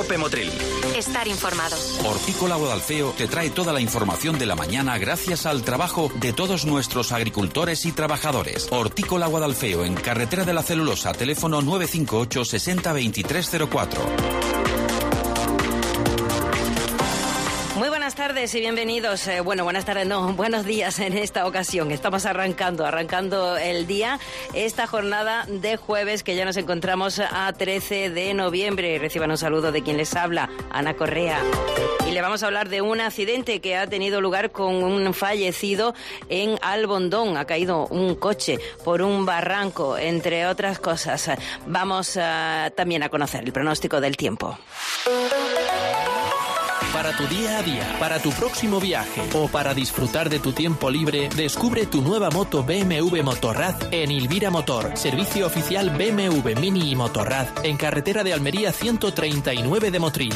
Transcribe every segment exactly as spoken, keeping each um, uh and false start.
Cope Motril. Estar informado. Hortícola Guadalfeo te trae toda la información de la mañana gracias al trabajo de todos nuestros agricultores y trabajadores. Hortícola Guadalfeo, en Carretera de la Celulosa, teléfono nueve cinco ocho sesenta veintitrés cero cuatro. Muy buenas tardes y bienvenidos. Eh, bueno, buenas tardes, no, buenos días en esta ocasión. Estamos arrancando, arrancando el día, esta jornada de jueves que ya nos encontramos a trece de noviembre. Reciban un saludo de quien les habla, Ana Correa. Y le vamos a hablar de un accidente que ha tenido lugar con un fallecido en Albondón. Ha caído un coche por un barranco, entre otras cosas. Vamos uh, también a conocer el pronóstico del tiempo. Para tu día a día, para tu próximo viaje o para disfrutar de tu tiempo libre, descubre tu nueva moto B M W Motorrad en Ilvira Motor, servicio oficial B M W Mini y Motorrad, en carretera de Almería ciento treinta y nueve de Motril.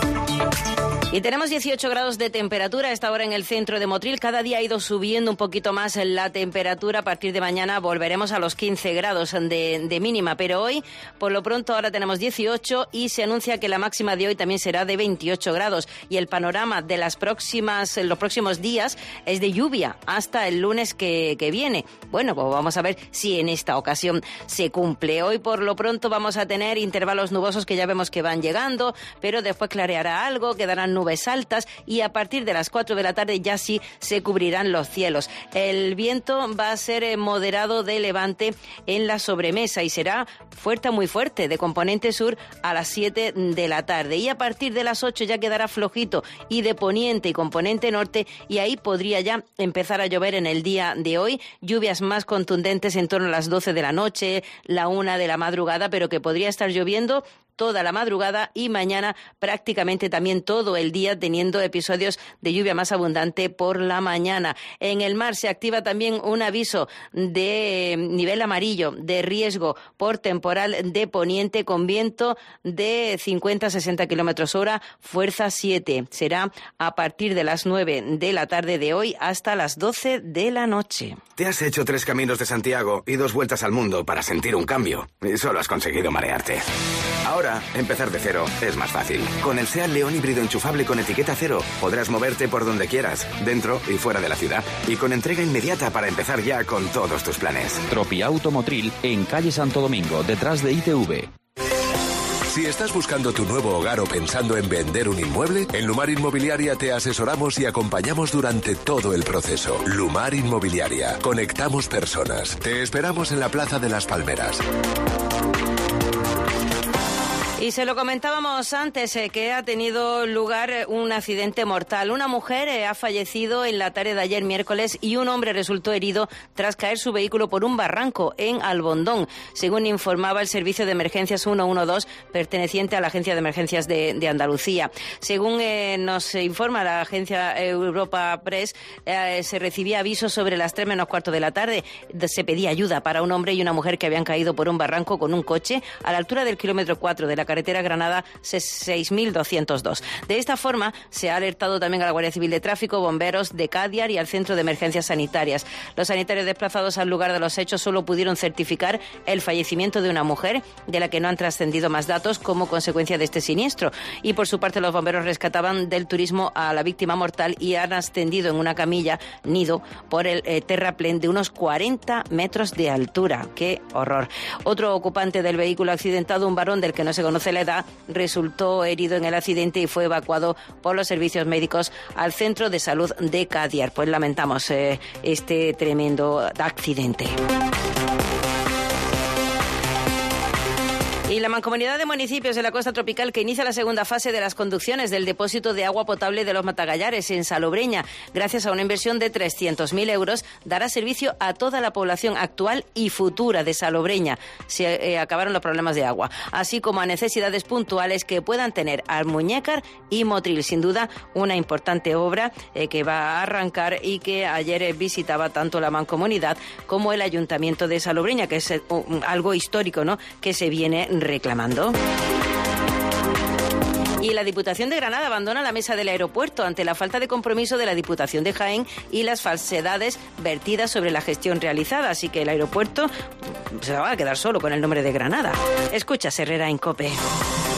Y tenemos dieciocho grados de temperatura a esta hora en el centro de Motril. Cada día ha ido subiendo un poquito más la temperatura. A partir de mañana volveremos a los quince grados de, de mínima. Pero hoy, por lo pronto, ahora tenemos dieciocho y se anuncia que la máxima de hoy también será de veintiocho grados. Y el panorama de las próximas, los próximos días es de lluvia hasta el lunes que, que viene. Bueno, pues vamos a ver si en esta ocasión se cumple. Hoy, por lo pronto, vamos a tener intervalos nubosos que ya vemos que van llegando, pero después clareará algo, quedarán nubes altas y a partir de las cuatro de la tarde ya sí se cubrirán los cielos. El viento va a ser moderado de levante en la sobremesa y será fuerte, muy fuerte, de componente sur a las siete de la tarde. Y a partir de las ocho ya quedará flojito y de poniente y componente norte, y ahí podría ya empezar a llover en el día de hoy. Lluvias más contundentes en torno a las doce de la noche, la una de la madrugada, pero que podría estar lloviendo toda la madrugada y mañana prácticamente también todo el día, teniendo episodios de lluvia más abundante por la mañana. En el mar se activa también un aviso de nivel amarillo de riesgo por temporal de poniente con viento de cincuenta a sesenta kilómetros hora, fuerza siete. Será a partir de las nueve de la tarde de hoy hasta las doce de la noche. Te has hecho tres caminos de Santiago y dos vueltas al mundo para sentir un cambio y solo has conseguido marearte. Ahora, empezar de cero es más fácil. Con el SEAT León híbrido enchufable con etiqueta cero, podrás moverte por donde quieras, dentro y fuera de la ciudad, y con entrega inmediata para empezar ya con todos tus planes. Tropiauto Motril, en calle Santo Domingo, detrás de I T V. Si estás buscando tu nuevo hogar o pensando en vender un inmueble, en Lumar Inmobiliaria te asesoramos y acompañamos durante todo el proceso. Lumar Inmobiliaria. Conectamos personas. Te esperamos en la Plaza de las Palmeras. Y se lo comentábamos antes, eh, que ha tenido lugar un accidente mortal. Una mujer eh, ha fallecido en la tarde de ayer miércoles y un hombre resultó herido tras caer su vehículo por un barranco en Albondón, según informaba el Servicio de Emergencias ciento doce, perteneciente a la Agencia de Emergencias de, de Andalucía. Según eh, nos informa la agencia Europa Press, eh, se recibía avisos sobre las tres menos cuarto de la tarde. Se pedía ayuda para un hombre y una mujer que habían caído por un barranco con un coche a la altura del kilómetro cuatro de la carretera Granada seis mil doscientos dos. De esta forma, se ha alertado también a la Guardia Civil de Tráfico, bomberos de Cadiar y al Centro de Emergencias Sanitarias. Los sanitarios desplazados al lugar de los hechos solo pudieron certificar el fallecimiento de una mujer, de la que no han trascendido más datos como consecuencia de este siniestro. Y por su parte, los bomberos rescataban del turismo a la víctima mortal y han ascendido en una camilla nido por el eh, terraplén de unos cuarenta metros de altura. ¡Qué horror! Otro ocupante del vehículo accidentado, un varón del que no se conoce la edad, resultó herido en el accidente y fue evacuado por los servicios médicos al Centro de Salud de Cadiar. Pues lamentamos eh, este tremendo accidente. Y la Mancomunidad de Municipios de la Costa Tropical, que inicia la segunda fase de las conducciones del depósito de agua potable de los Matagallares en Salobreña, gracias a una inversión de trescientos mil euros, dará servicio a toda la población actual y futura de Salobreña. Se eh, acabaron los problemas de agua, así como a necesidades puntuales que puedan tener Almuñécar y Motril. Sin duda, una importante obra eh, que va a arrancar y que ayer eh, visitaba tanto la Mancomunidad como el Ayuntamiento de Salobreña, que es eh, um, algo histórico, ¿no?, que se viene reclamando. Y la Diputación de Granada abandona la mesa del aeropuerto ante la falta de compromiso de la Diputación de Jaén y las falsedades vertidas sobre la gestión realizada. Así que el aeropuerto se va a quedar solo con el nombre de Granada. Escucha, Herrera en COPE.